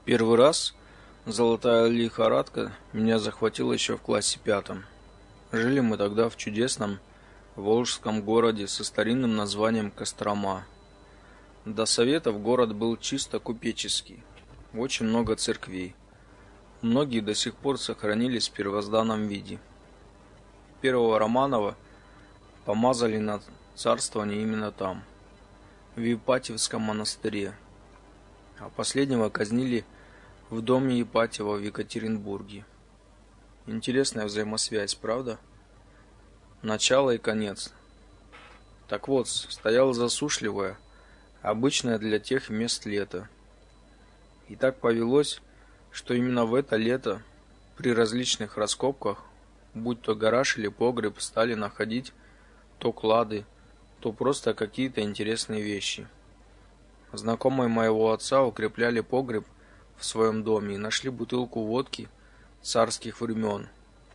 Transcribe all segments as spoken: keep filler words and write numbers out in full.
Первый раз золотая лихорадка меня захватила еще в классе пятом. Жили мы тогда в чудесном волжском городе со старинным названием Кострома. До советов город был чисто купеческий, очень много церквей. Многие до сих пор сохранились в первозданном виде. Первого Романова помазали на царствование именно там, в Ипатьевском монастыре, а последнего казнили в доме Ипатьева в Екатеринбурге. Интересная взаимосвязь, правда? Начало и конец. Так вот, стояло засушливое, обычное для тех мест лето. И так повелось, что именно в это лето при различных раскопках, будь то гараж или погреб, стали находить то клады, то просто какие-то интересные вещи. Знакомые моего отца укрепляли погреб в своем доме и нашли бутылку водки царских времен.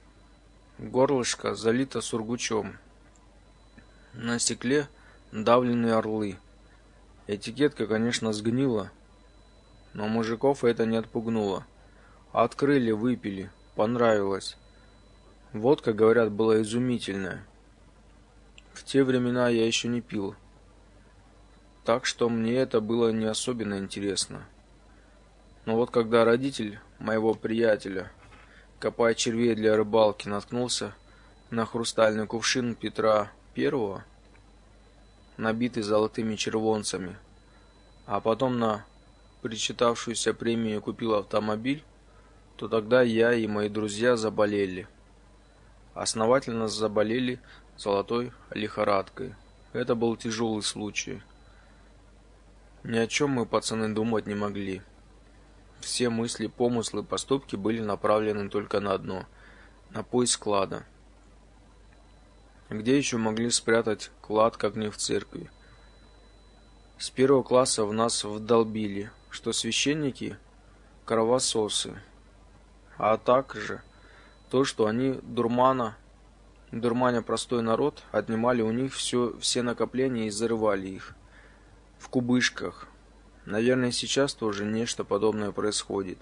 Горлышко залито сургучом. На стекле давленные орлы. Этикетка, конечно, сгнила, но мужиков это не отпугнуло. Открыли, выпили, понравилось. Водка, говорят, была изумительная. В те времена я еще не пил, так что мне это было не особенно интересно. Но вот когда родитель моего приятеля, копая червей для рыбалки, наткнулся на хрустальный кувшин Петра Первого, набитый золотыми червонцами, а потом на причитавшуюся премию купил автомобиль, то тогда я и мои друзья заболели. Основательно заболели золотой лихорадкой. Это был тяжелый случай. Ни о чем мы, пацаны, думать не могли. Все мысли, помыслы, поступки были направлены только на одно — на поиск клада. Где еще могли спрятать клад, как не в церкви? С первого класса в нас вдолбили, что священники — кровососы, а также то, что они дурмана, дурманя простой народ, отнимали у них все, все накопления и зарывали их в кубышках. Наверное, сейчас тоже нечто подобное происходит.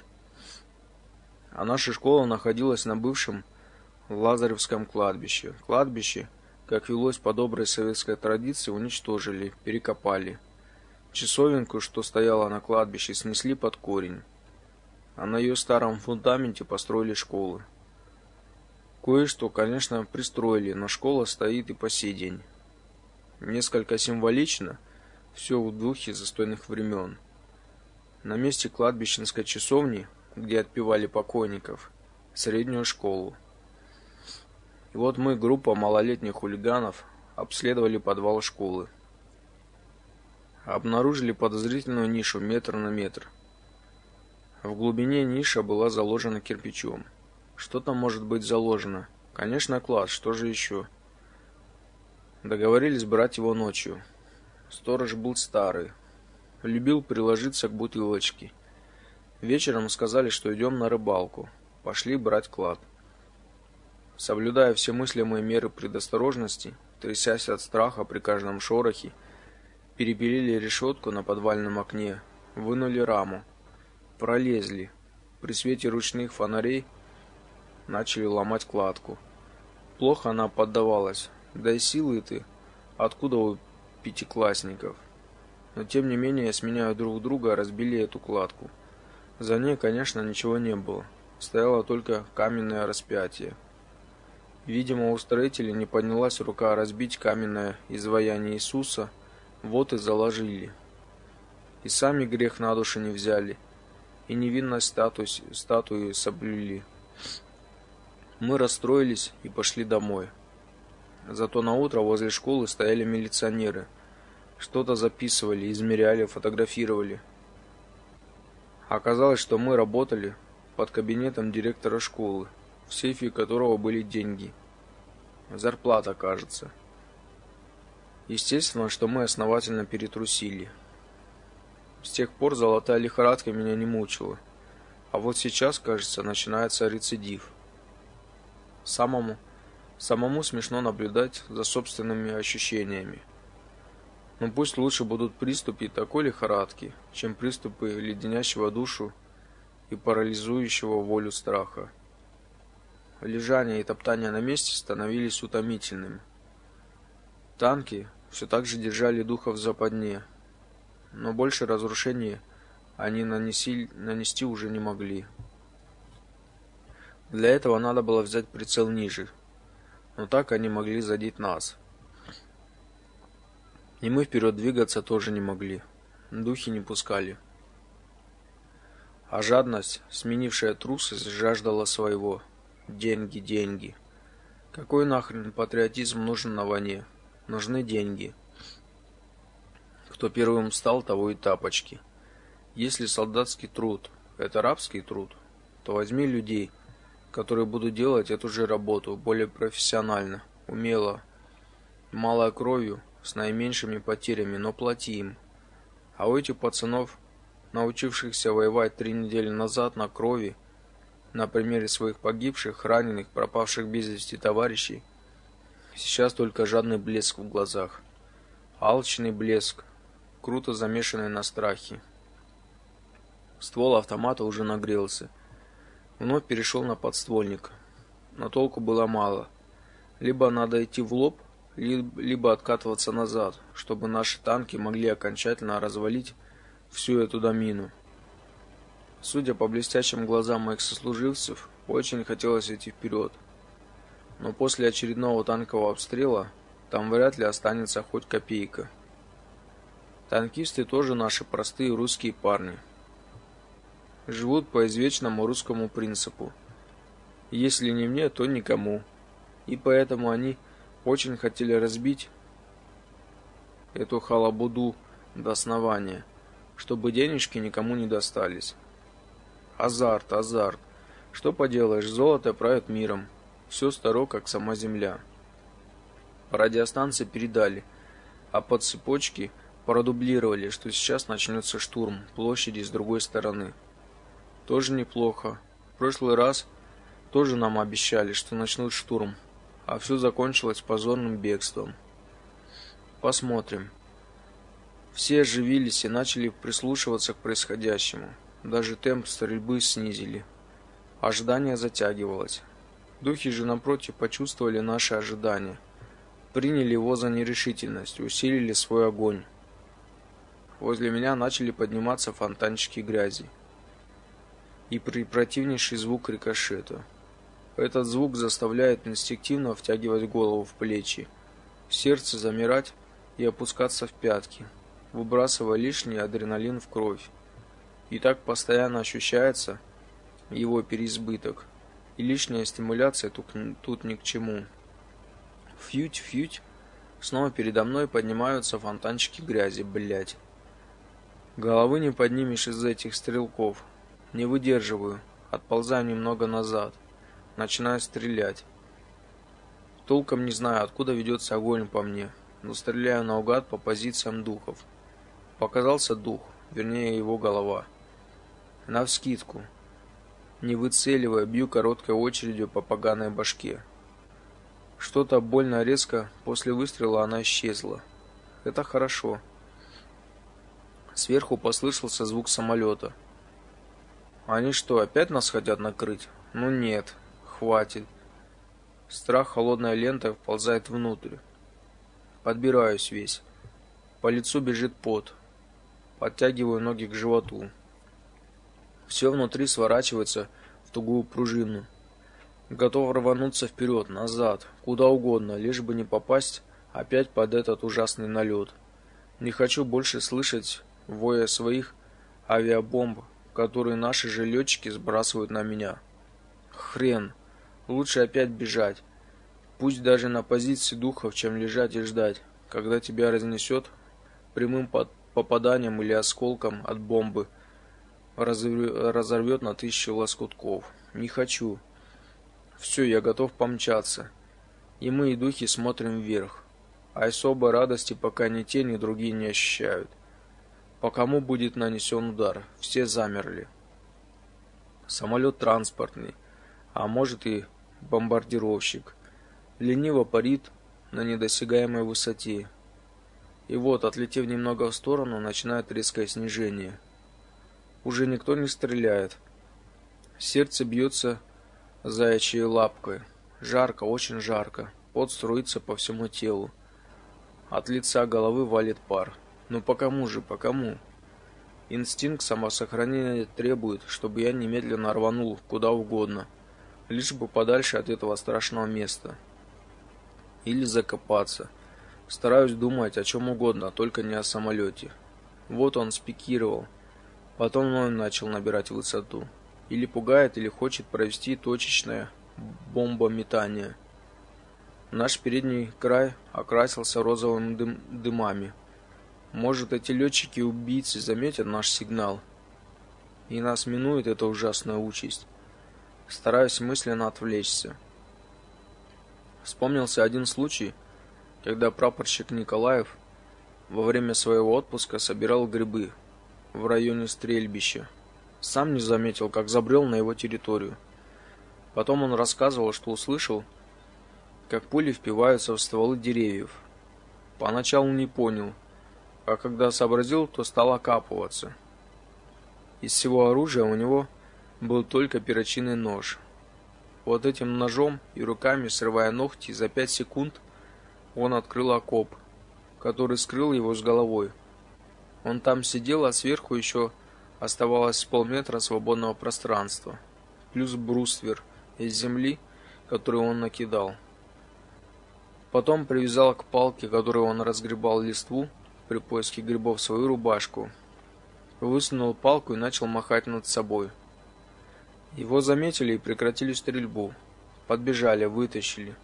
А наша школа находилась на бывшем Лазаревском кладбище. Кладбище, как велось по доброй советской традиции, уничтожили, перекопали. Часовенку, что стояла на кладбище, снесли под корень, а на ее старом фундаменте построили школы. Кое-что, конечно, пристроили, но школа стоит и по сей день. Несколько символично, все в духе застойных времен. На месте кладбищенской часовни, где отпевали покойников, среднюю школу. И вот мы, группа малолетних хулиганов, обследовали подвал школы. Обнаружили подозрительную нишу метр на метр. В глубине ниша была заложена кирпичом. Что там может быть заложено? Конечно, клад, что же еще? Договорились брать его ночью. Сторож был старый, любил приложиться к бутылочке. Вечером сказали, что идем на рыбалку. Пошли брать клад. Соблюдая все мыслимые меры предосторожности, трясясь от страха при каждом шорохе, перепилили решетку на подвальном окне, вынули раму, пролезли. При свете ручных фонарей начали ломать кладку. Плохо она поддавалась, да и силы ты откуда у пятиклассников. Но тем не менее, сменяя друг друга, разбили эту кладку. За ней, конечно, ничего не было. Стояло только каменное распятие. Видимо, у строителей не поднялась рука разбить каменное изваяние Иисуса, вот и заложили. И сами грех на душу не взяли, и невинность статуи, статуи соблюли. Мы расстроились и пошли домой. Зато на утро возле школы стояли милиционеры. Что-то записывали, измеряли, фотографировали. Оказалось, что мы работали под кабинетом директора школы, в сейфе которого были деньги. Зарплата, кажется. Естественно, что мы основательно перетрусили. С тех пор золотая лихорадка меня не мучила. А вот сейчас, кажется, начинается рецидив. Самому, самому смешно наблюдать за собственными ощущениями. Но пусть лучше будут приступы такой лихорадки, чем приступы леденящего душу и парализующего волю страха. Лежание и топтание на месте становились утомительными. Танки все так же держали духа в западне, но больше разрушений они нанеси, нанести уже не могли. Для этого надо было взять прицел ниже, но так они могли задеть нас. И мы вперед двигаться тоже не могли, духи не пускали. А жадность, сменившая трусость, жаждала своего. Деньги, деньги. Какой нахрен патриотизм нужен на войне? Нужны деньги. Кто первым встал, того и тапочки. Если солдатский труд – это рабский труд, то возьми людей, которые будут делать эту же работу более профессионально, умело, малой кровью, с наименьшими потерями, но плати им. А у этих пацанов, научившихся воевать три недели назад на крови, на примере своих погибших, раненых, пропавших без вести товарищей, сейчас только жадный блеск в глазах. Алчный блеск, круто замешанный на страхе. Ствол автомата уже нагрелся. Вновь перешел на подствольник. Но толку было мало. Либо надо идти в лоб, либо откатываться назад, чтобы наши танки могли окончательно развалить всю эту домину. Судя по блестящим глазам моих сослуживцев, очень хотелось идти вперед. Но после очередного танкового обстрела там вряд ли останется хоть копейка. Танкисты тоже наши простые русские парни. Живут по извечному русскому принципу: если не мне, то никому. И поэтому они очень хотели разбить эту халабуду до основания, чтобы денежки никому не достались. Азарт, азарт. Что поделаешь, золото правит миром. Все старо, как сама земля. По радиостанции передали, а по цепочке продублировали, что сейчас начнется штурм площади с другой стороны. Тоже неплохо. В прошлый раз тоже нам обещали, что начнут штурм, а все закончилось позорным бегством. Посмотрим. Все оживились и начали прислушиваться к происходящему. Даже темп стрельбы снизили. Ожидание затягивалось. Духи же напротив почувствовали наше ожидание, приняли его за нерешительность, усилили свой огонь. Возле меня начали подниматься фонтанчики грязи и противнейший звук рикошета. Этот звук заставляет инстинктивно втягивать голову в плечи, сердце замирать и опускаться в пятки, выбрасывая лишний адреналин в кровь. И так постоянно ощущается его переизбыток, и лишняя стимуляция тут, тут ни к чему. Фьють, фьють, снова передо мной поднимаются фонтанчики грязи, блять. Головы не поднимешь из этих стрелков. Не выдерживаю, отползаю немного назад, начинаю стрелять. Толком не знаю, откуда ведется огонь по мне, но стреляю наугад по позициям духов. Показался дух, вернее его голова. Навскидку, не выцеливая, бью короткой очередью по поганой башке. Что-то больно резко, после выстрела она исчезла. Это хорошо. Сверху послышался звук самолета. Они что, опять нас хотят накрыть? Ну нет, хватит. Страх холодной лентой вползает внутрь. Подбираюсь весь. По лицу бежит пот. Подтягиваю ноги к животу. Все внутри сворачивается в тугую пружину. Готов рвануться вперед, назад, куда угодно, лишь бы не попасть опять под этот ужасный налет. Не хочу больше слышать воя своих авиабомб, которые наши же летчики сбрасывают на меня. Хрен, лучше опять бежать. Пусть даже на позиции духов, чем лежать и ждать, когда тебя разнесет прямым попаданием или осколком от бомбы, разорвет на тысячи лоскутков. Не хочу. Все, я готов помчаться. И мы, и духи, смотрим вверх. А особой радости пока ни те, ни другие не ощущают. По кому будет нанесен удар? Все замерли. Самолет транспортный, а может и бомбардировщик, лениво парит на недосягаемой высоте. И вот, отлетев немного в сторону, начинает резкое снижение. Уже никто не стреляет. Сердце бьется заячьей лапкой. Жарко, очень жарко. Пот струится по всему телу. От лица головы валит пар. Ну по кому же, по кому? Инстинкт самосохранения требует, чтобы я немедленно рванул куда угодно, лишь бы подальше от этого страшного места. Или закопаться. Стараюсь думать о чем угодно, только не о самолете. Вот он спикировал. Потом он начал набирать высоту. Или пугает, или хочет провести точечное бомбометание. Наш передний край окрасился розовыми дым дымами. Может, эти летчики-убийцы заметят наш сигнал, и нас минует эта ужасная участь. Стараюсь мысленно отвлечься. Вспомнился один случай, когда прапорщик Николаев во время своего отпуска собирал грибы в районе стрельбища. Сам не заметил, как забрел на его территорию. Потом он рассказывал, что услышал, как пули впиваются в стволы деревьев. Поначалу не понял, а когда сообразил, то стал окапываться. Из всего оружия у него был только перочинный нож. Вот этим ножом и руками, срывая ногти, за пять секунд он открыл окоп, который скрыл его с головой. Он там сидел, а сверху еще оставалось полметра свободного пространства, плюс бруствер из земли, который он накидал. Потом привязал к палке, которой он разгребал листву при поиске грибов, свою рубашку. Высунул палку и начал махать над собой. Его заметили и прекратили стрельбу. Подбежали, вытащили.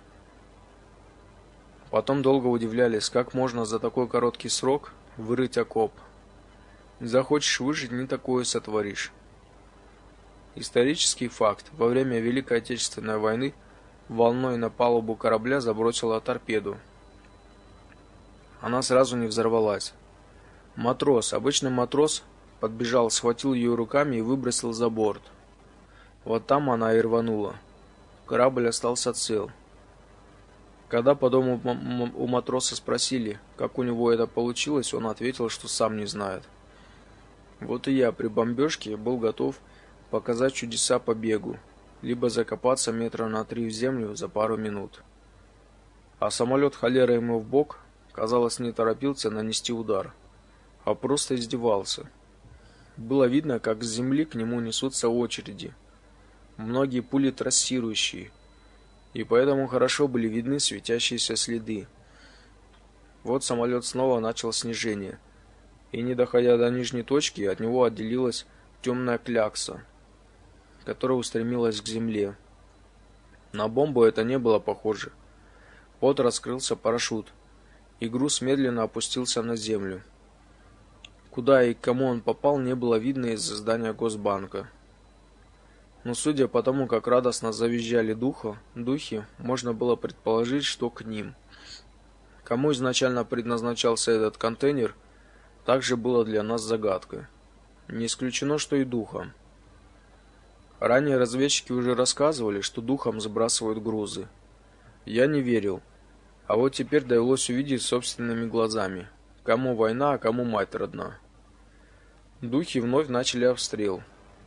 Потом долго удивлялись, как можно за такой короткий срок вырыть окоп. Захочешь выжить, не такое сотворишь. Исторический факт. Во время Великой Отечественной войны волной на палубу корабля забросила торпеду. Она сразу не взорвалась. Матрос, обычный матрос, подбежал, схватил ее руками и выбросил за борт. Вот там она и рванула. Корабль остался цел. Когда потом у матроса спросили, как у него это получилось, он ответил, что сам не знает. Вот и я при бомбежке был готов показать чудеса по бегу, либо закопаться метра на три в землю за пару минут. А самолет, холера ему в бок, казалось, не торопился нанести удар, а просто издевался. Было видно, как с земли к нему несутся очереди, многие пули трассирующие, и поэтому хорошо были видны светящиеся следы. Вот самолет снова начал снижение, и, не доходя до нижней точки, от него отделилась темная клякса, которая устремилась к земле. На бомбу это не было похоже. Вот раскрылся парашют, и груз медленно опустился на землю. Куда и к кому он попал, не было видно из-за здания Госбанка. Но судя по тому, как радостно завизжали духи, духи, можно было предположить, что к ним. Кому изначально предназначался этот контейнер, также было для нас загадкой. Не исключено, что и духам. Ранее разведчики уже рассказывали, что духам забрасывают грузы. Я не верил. А вот теперь довелось увидеть собственными глазами, кому война, а кому мать родна. Духи вновь начали обстрел.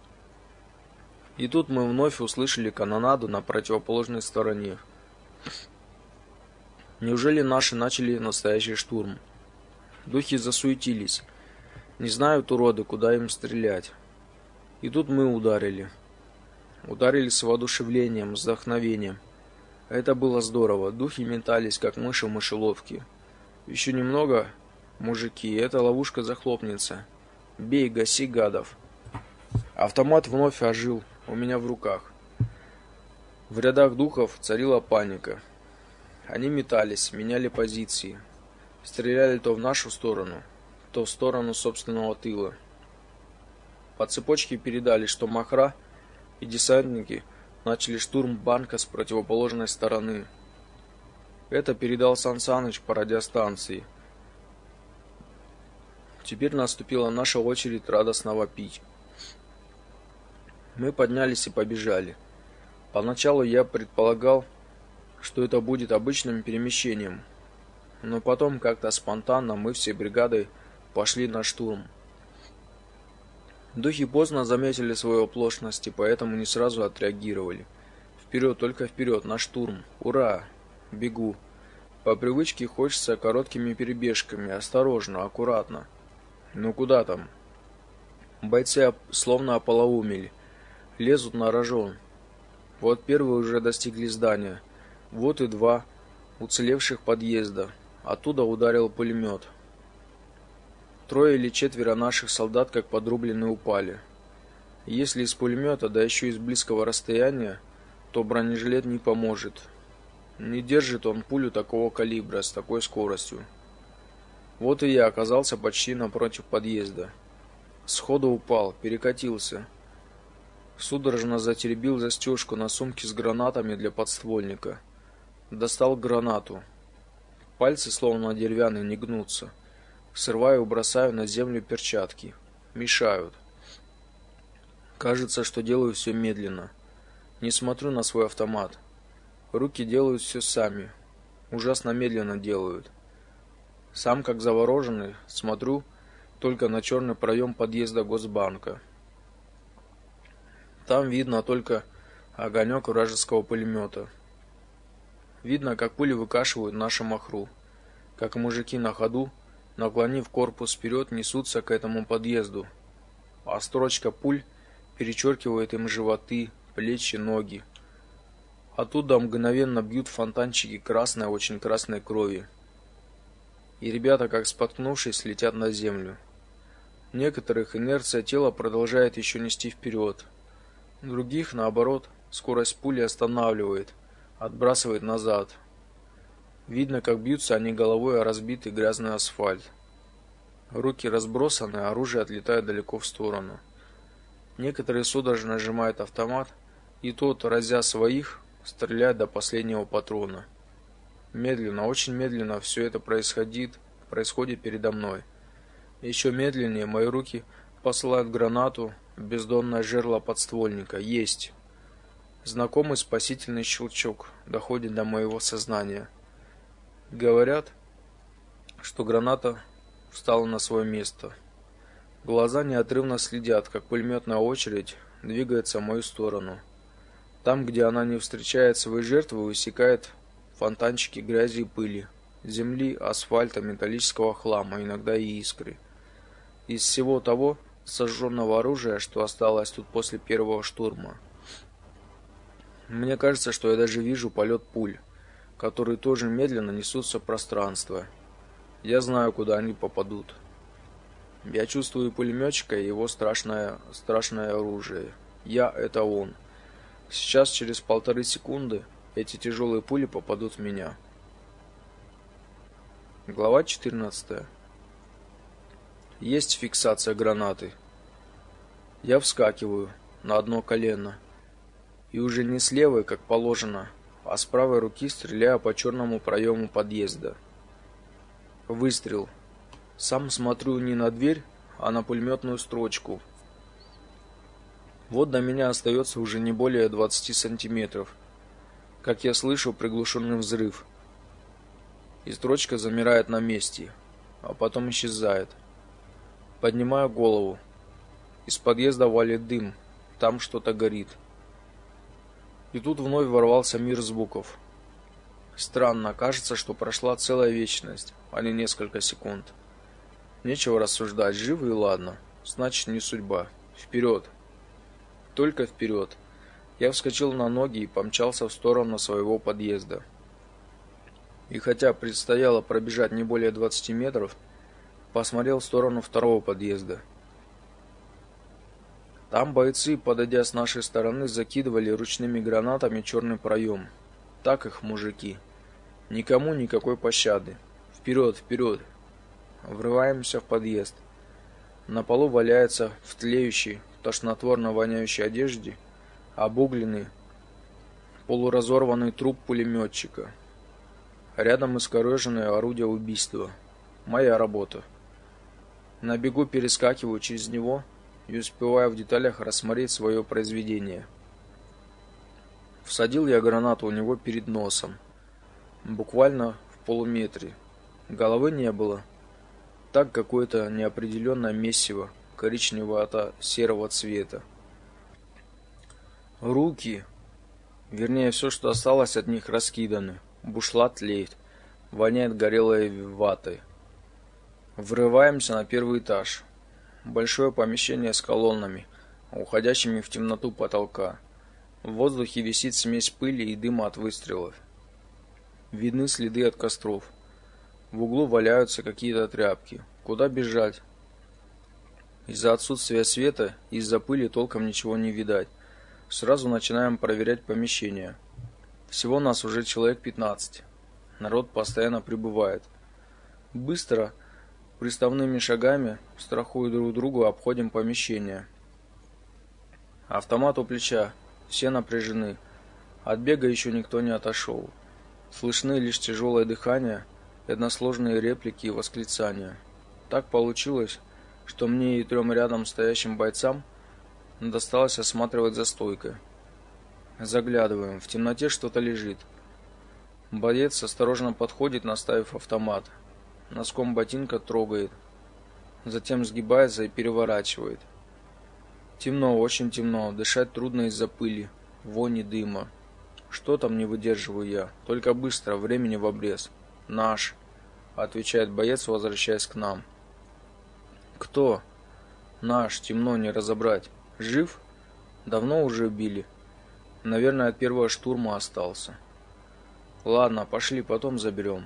И тут мы вновь услышали канонаду на противоположной стороне. Неужели наши начали настоящий штурм? Духи засуетились. Не знают уроды, куда им стрелять. И тут мы ударили. Ударили с воодушевлением, с вдохновением. Это было здорово. Духи метались, как мыши в мышеловке. Еще немного, мужики, эта ловушка захлопнется. Бей, гаси гадов. Автомат вновь ожил у меня в руках. В рядах духов царила паника. Они метались, меняли позиции. Стреляли то в нашу сторону, то в сторону собственного тыла. По цепочке передали, что Махра и десантники начали штурм банка с противоположной стороны. Это передал Сан Саныч по радиостанции. Теперь наступила наша очередь радостно вопить. Мы поднялись и побежали. Поначалу я предполагал, что это будет обычным перемещением, но потом как-то спонтанно мы всей бригадой пошли на штурм. Духи поздно заметили свою оплошность и поэтому не сразу отреагировали. Вперед, только вперед, на штурм. Ура! Бегу. По привычке хочется короткими перебежками, осторожно, аккуратно. Ну куда там? Бойцы словно ополоумели. Лезут на рожон. Вот первые уже достигли здания. Вот и два уцелевших подъезда. Оттуда ударил пулемет. Трое или четверо наших солдат, как подрубленные, упали. Если из пулемета, да еще из близкого расстояния, то бронежилет не поможет. Не держит он пулю такого калибра с такой скоростью. Вот и я оказался почти напротив подъезда. Сходу упал, перекатился. Судорожно затеребил застежку на сумке с гранатами для подствольника. Достал гранату. Пальцы, словно деревянные, не гнутся. Срываю и бросаю на землю перчатки. Мешают. Кажется, что делаю все медленно. Не смотрю на свой автомат. Руки делают все сами. Ужасно медленно делают. Сам, как завороженный, смотрю только на черный проем подъезда Госбанка. Там видно только огонек вражеского пулемета. Видно, как пули выкашивают нашу махру, как мужики на ходу, наклонив корпус вперед, несутся к этому подъезду, а строчка пуль перечеркивает им животы, плечи, ноги. Оттуда мгновенно бьют фонтанчики красной, очень красной крови. И ребята, как споткнувшись, летят на землю. Некоторых инерция тела продолжает еще нести вперед. Других, наоборот, скорость пули останавливает, отбрасывает назад. Видно, как бьются они головой о разбитый грязный асфальт. Руки разбросаны, оружие отлетает далеко в сторону. Некоторые судорожно сжимают автомат, и тот, разя своих, стреляет до последнего патрона. Медленно, очень медленно все это происходит, происходит передо мной. Еще медленнее мои руки посылают гранату в бездонное жерло подствольника. Есть. Знакомый спасительный щелчок доходит до моего сознания. Говорят, что граната встала на свое место. Глаза неотрывно следят, как пулеметная очередь двигается в мою сторону. Там, где она не встречает своей жертвы, высекает фонтанчики грязи и пыли, земли, асфальта, металлического хлама, иногда и искры. Из всего того сожженного оружия, что осталось тут после первого штурма. Мне кажется, что я даже вижу полет пуль, которые тоже медленно несутся в пространство. Я знаю, куда они попадут. Я чувствую пулеметчика и его страшное, страшное оружие. Я — это он. Сейчас, через полторы секунды, эти тяжелые пули попадут в меня. Глава четырнадцатая. Есть фиксация гранаты. Я вскакиваю на одно колено и уже не с левой, как положено, а с правой руки стреляю по черному проему подъезда. Выстрел. Сам смотрю не на дверь, а на пулеметную строчку. Вот до меня остается уже не более двадцати сантиметров, как я слышу приглушенный взрыв. И строчка замирает на месте, а потом исчезает. Поднимаю голову. Из подъезда валит дым, там что-то горит. И тут вновь ворвался мир звуков. Странно, кажется, что прошла целая вечность, а не несколько секунд. Нечего рассуждать, живы и ладно, значит не судьба. Вперед! Только вперед! Я вскочил на ноги и помчался в сторону своего подъезда. И хотя предстояло пробежать не более двадцати метров, посмотрел в сторону второго подъезда. Там бойцы, подойдя с нашей стороны, закидывали ручными гранатами черный проем. Так их мужики. Никому никакой пощады. Вперед, вперед! Врываемся в подъезд. На полу валяется в тлеющей, тошнотворно воняющей одежде обугленный, полуразорванный труп пулеметчика. Рядом искореженное орудие убийства. Моя работа. На бегу перескакиваю через него и успеваю в деталях рассмотреть свое произведение. Всадил я гранату у него перед носом, буквально в полуметре. Головы не было. Так какое-то неопределенное месиво коричневато-серого цвета. Руки, вернее, все, что осталось от них, раскиданы. Бушлат тлеет, воняет горелой ватой. Врываемся на первый этаж. Большое помещение с колоннами, уходящими в темноту потолка. В воздухе висит смесь пыли и дыма от выстрелов. Видны следы от костров. В углу валяются какие-то тряпки. Куда бежать? Из-за отсутствия света и из-за пыли толком ничего не видать. Сразу начинаем проверять помещение. Всего нас уже человек пятнадцать. Народ постоянно прибывает. Быстро, приставными шагами, страхуя друг друга, обходим помещение. Автомат у плеча. Все напряжены. От бега еще никто не отошел. Слышны лишь тяжелое дыхание, односложные реплики и восклицания. Так получилось, что мне и трем рядом стоящим бойцам досталось осматривать за стойкой. Заглядываем. В темноте что-то лежит. Боец осторожно подходит, наставив автомат. Носком ботинка трогает. Затем сгибается и переворачивает. Темно, очень темно. Дышать трудно из-за пыли, вони, дыма. Что там, не выдерживаю я. Только быстро, времени в обрез. Наш, отвечает боец, возвращаясь к нам. Кто? Наш, темно, не разобрать. Жив? Давно уже убили. Наверное, от первого штурма остался. Ладно, пошли, потом заберем.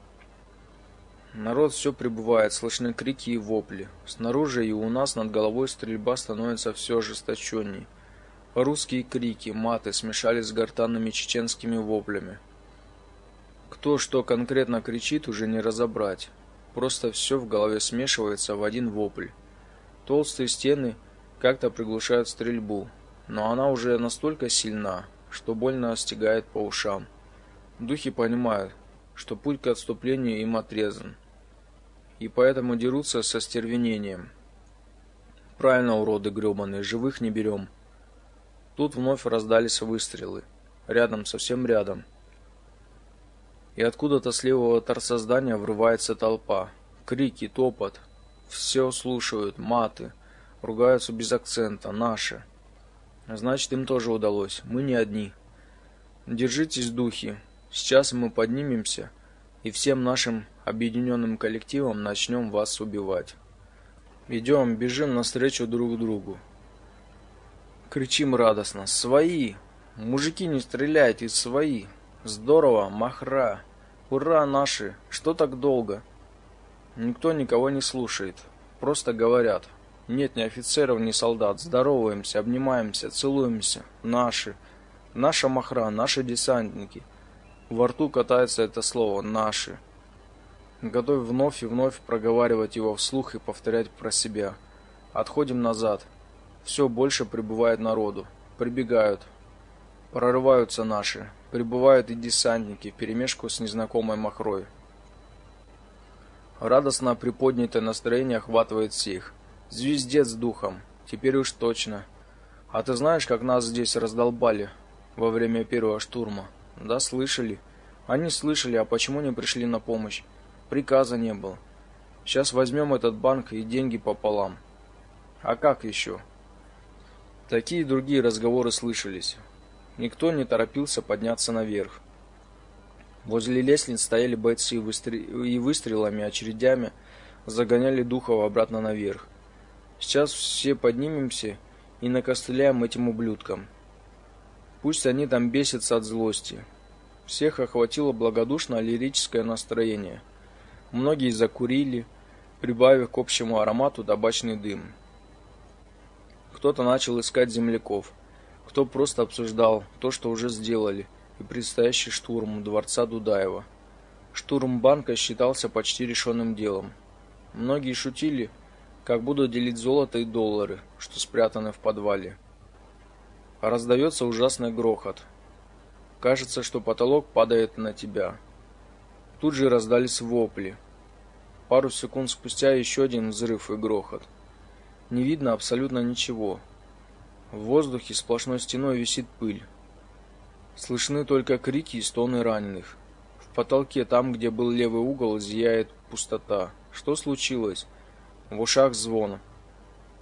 Народ все прибывает, слышны крики и вопли. Снаружи и у нас над головой стрельба становится все ожесточенней. Русские крики, маты смешались с гортанными чеченскими воплями. Кто что конкретно кричит, уже не разобрать. Просто все в голове смешивается в один вопль. Толстые стены как-то приглушают стрельбу, но она уже настолько сильна, что больно стягает по ушам. Духи понимают, что путь к отступлению им отрезан, и поэтому дерутся со стервенением. Правильно, уроды гребаные, живых не берем. Тут вновь раздались выстрелы. Рядом, совсем рядом. И откуда-то с левого торца здания врывается толпа. Крики, топот. Все слушают, маты. Ругаются без акцента, наши. Значит, им тоже удалось. Мы не одни. Держитесь, духи. Сейчас мы поднимемся и всем нашим объединенным коллективом начнем вас убивать. Идем, бежим навстречу друг другу. Кричим радостно: свои! Мужики, не стреляйте, свои! Здорово, махра! Ура, наши! Что так долго? Никто никого не слушает. Просто говорят. Нет ни офицеров, ни солдат. Здороваемся, обнимаемся, целуемся. Наши. Наша махра, наши десантники. Во рту катается это слово «наши». Готовь вновь и вновь проговаривать его вслух и повторять про себя. Отходим назад. Все больше прибывает народу. Прибегают. Прорываются наши. Прибывают и десантники вперемешку с незнакомой махрой. Радостно приподнятое настроение охватывает всех. Звездец духом. Теперь уж точно. А ты знаешь, как нас здесь раздолбали во время первого штурма? Да, слышали. Они слышали, а почему не пришли на помощь? Приказа не было. Сейчас возьмем этот банк и деньги пополам. А как еще? Такие и другие разговоры слышались. Никто не торопился подняться наверх. Возле лестниц стояли бойцы и выстрелами, очередями загоняли духов обратно наверх. Сейчас все поднимемся и накостыляем этим ублюдкам. Пусть они там бесятся от злости. Всех охватило благодушное лирическое настроение. Многие закурили, прибавив к общему аромату табачный дым. Кто-то начал искать земляков, кто просто обсуждал то, что уже сделали, и предстоящий штурм дворца Дудаева. Штурм банка считался почти решенным делом. Многие шутили, как будут делить золото и доллары, что спрятаны в подвале. А раздается ужасный грохот. Кажется, что потолок падает на тебя. Тут же раздались вопли. Пару секунд спустя еще один взрыв и грохот. Не видно абсолютно ничего. В воздухе сплошной стеной висит пыль. Слышны только крики и стоны раненых. В потолке, там, где был левый угол, зияет пустота. Что случилось? В ушах звон.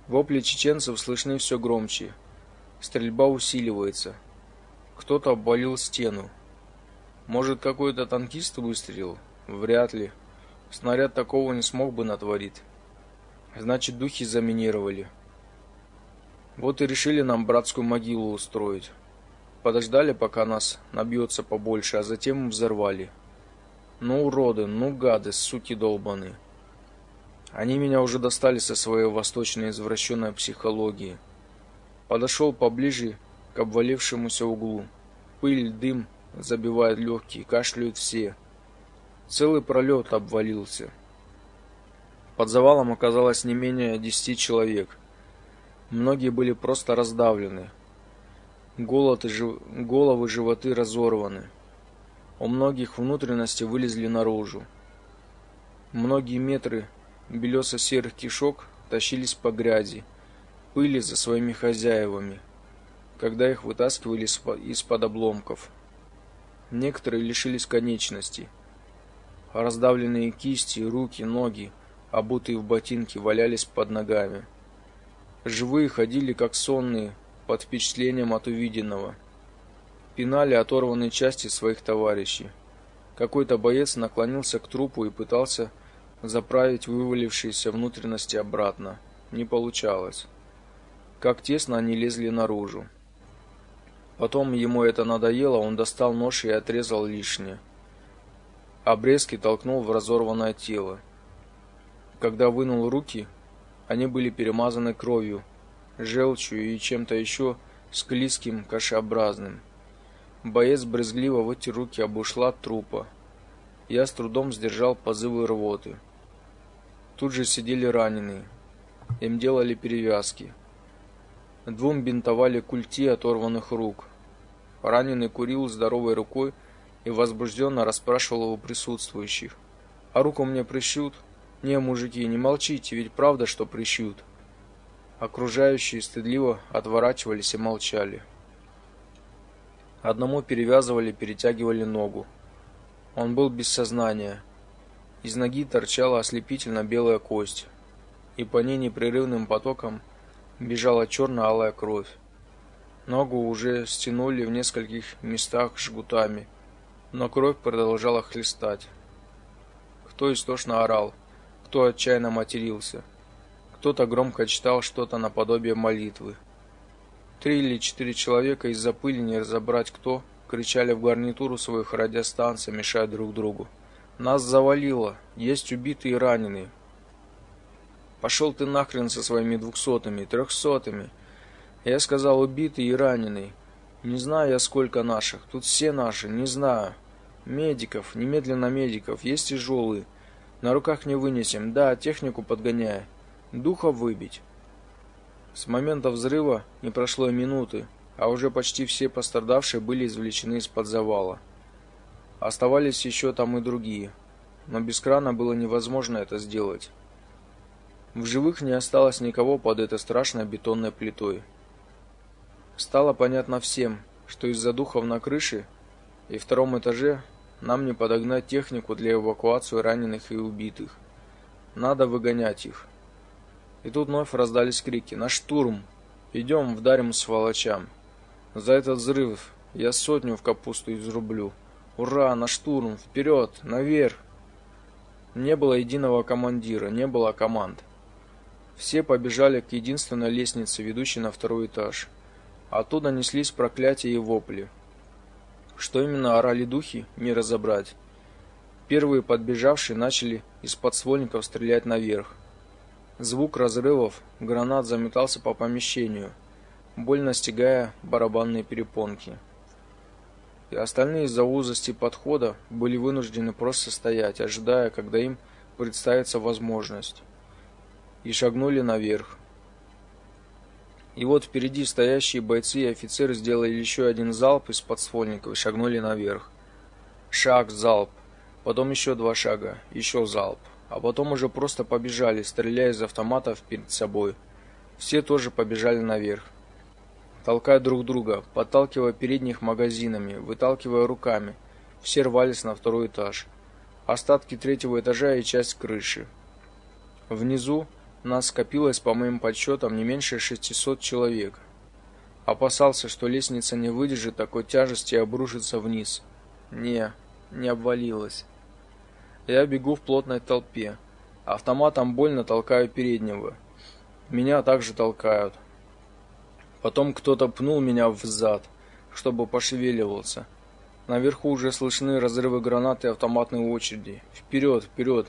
Вопли чеченцев слышны все громче. Стрельба усиливается. Кто-то обвалил стену. Может, какой-то танкист выстрелил? Вряд ли. Снаряд такого не смог бы натворить. Значит, духи заминировали. Вот и решили нам братскую могилу устроить. Подождали, пока нас набьется побольше, а затем взорвали. Ну, уроды, ну, гады, суки долбаные. Они меня уже достали со своей восточной извращенной психологией. Подошел поближе к обвалившемуся углу. Пыль, дым забивает легкие, кашляют все. Целый пролет обвалился. Под завалом оказалось не менее десяти человек. Многие были просто раздавлены. Голод и жив... Головы, животы разорваны. У многих внутренности вылезли наружу. Многие метры белесо-серых кишок тащились по грязи, пыли за своими хозяевами, когда их вытаскивали из-под обломков. Некоторые лишились конечностей. Раздавленные кисти, руки, ноги, обутые в ботинки, валялись под ногами. Живые ходили как сонные, под впечатлением от увиденного. Пинали оторванные части своих товарищей. Какой-то боец наклонился к трупу и пытался заправить вывалившиеся внутренности обратно. Не получалось. Как тесно они лезли наружу. Потом ему это надоело, он достал нож и отрезал лишнее. Обрезки толкнул в разорванное тело. Когда вынул руки, они были перемазаны кровью, желчью и чем-то еще склизким, кашеобразным. Боец брезгливо вытер руки об ушлат трупа. Я с трудом сдержал позывы рвоты. Тут же сидели раненые. Им делали перевязки. Двум бинтовали культи оторванных рук. Раненый курил здоровой рукой и возбужденно расспрашивал у присутствующих: «А руку мне прищут?» «Не, мужики, не молчите, ведь правда, что прищут?» Окружающие стыдливо отворачивались и молчали. Одному перевязывали, перетягивали ногу. Он был без сознания. Из ноги торчала ослепительно белая кость, и по ней непрерывным потоком бежала черно-алая кровь. Ногу уже стянули в нескольких местах жгутами, но кровь продолжала хлестать. Кто истошно орал, кто отчаянно матерился, кто-то громко читал что-то наподобие молитвы. Три или четыре человека из-за пыли, не разобрать кто, кричали в гарнитуру своих радиостанций, мешая друг другу: «Нас завалило! Есть убитые и раненые!» «Пошел ты нахрен со своими двухсотыми, трехсотыми!» Я сказал: «Убитые и раненые!» «Не знаю я, сколько наших, тут все наши, не знаю!» «Медиков, немедленно медиков, есть тяжелые, на руках не вынесем, да, технику подгоняй, духа выбить!» С момента взрыва не прошло и минуты, а уже почти все пострадавшие были извлечены из-под завала. Оставались еще там и другие, но без крана было невозможно это сделать. В живых не осталось никого под этой страшной бетонной плитой. Стало понятно всем, что из-за духов на крыше и втором этаже нам не подогнать технику для эвакуации раненых и убитых. Надо выгонять их. И тут вновь раздались крики: «На штурм! Идем, вдарим сволочам! За этот взрыв я сотню в капусту изрублю! Ура, на штурм! Вперед! Наверх!» Не было единого командира, не было команд. Все побежали к единственной лестнице, ведущей на второй этаж. Оттуда неслись проклятия и вопли. Что именно орали духи, не разобрать. Первые подбежавшие начали из подствольников стрелять наверх. Звук разрывов гранат заметался по помещению, больно стягая барабанные перепонки. И остальные из-за узости подхода были вынуждены просто стоять, ожидая, когда им представится возможность. И шагнули наверх. И вот впереди стоящие бойцы и офицеры сделали еще один залп из подствольников и шагнули наверх. Шаг, залп, потом еще два шага, еще залп. А потом уже просто побежали, стреляя из автоматов перед собой. Все тоже побежали наверх, толкая друг друга, подталкивая передних магазинами, выталкивая руками. Все рвались на второй этаж. Остатки третьего этажа и часть крыши. Внизу Нас скопилось, по моим подсчетам, не меньше шестисот человек. Опасался, что лестница не выдержит такой тяжести и обрушится вниз. Не, не обвалилась. Я бегу в плотной толпе. Автоматом больно толкаю переднего. Меня также толкают. Потом кто-то пнул меня в зад, чтобы пошевеливался. Наверху уже слышны разрывы гранат и автоматные очереди. Вперед, вперед!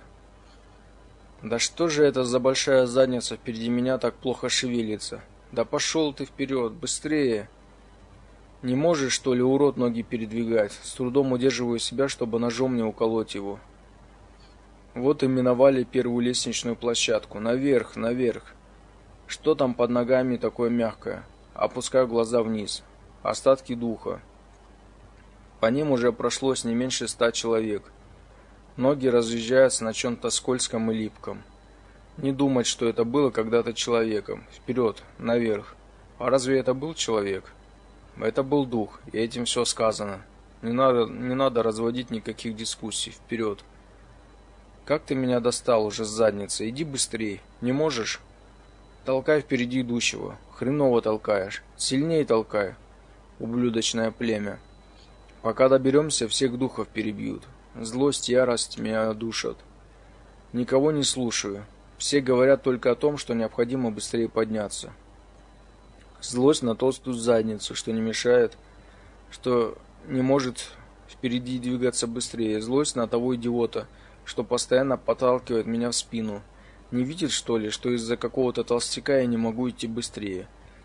Да что же это за большая задница впереди меня так плохо шевелится? Да пошел ты вперед, быстрее! Не можешь, что ли, урод, ноги передвигать? С трудом удерживаю себя, чтобы ножом не уколоть его. Вот и миновали первую лестничную площадку. Наверх, наверх. Что там под ногами такое мягкое? Опускаю глаза вниз. Остатки духа. По ним уже прошлось не меньше ста человек. Ноги разъезжаются на чем-то скользком и липком. Не думать, что это было когда-то человеком. Вперед, наверх. А разве это был человек? Это был дух, и этим все сказано. Не надо, не надо разводить никаких дискуссий. Вперед. Как ты меня достал уже с задницы? Иди быстрей. Не можешь? Толкай впереди идущего. Хреново толкаешь. Сильнее толкай. Ублюдочное племя. Пока доберемся, всех духов перебьют. Злость, ярость меня душат. Никого не слушаю. Все говорят только о том, что необходимо быстрее подняться. Злость на толстую задницу, что не мешает, что не может впереди двигаться быстрее. Злость на того идиота, что постоянно подталкивает меня в спину. Не видит, что ли, что из-за какого-то толстяка я не могу идти быстрее?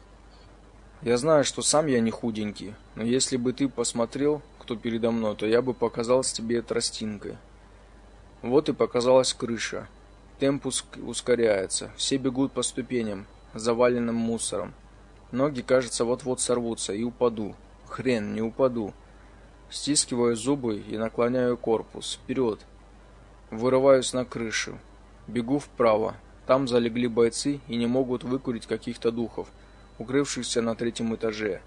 Я знаю, что сам я не худенький, но если бы ты посмотрел, кто передо мной, то я бы показался тебе тростинкой. Вот и показалась крыша. Темп ускоряется. Все бегут по ступеням, заваленным мусором. Ноги, кажется, вот-вот сорвутся, и упаду. Хрен, не упаду. Стискиваю зубы и наклоняю корпус. Вперед. Вырываюсь на крышу. Бегу вправо. Там залегли бойцы и не могут выкурить каких-то духов, укрывшихся на третьем этаже.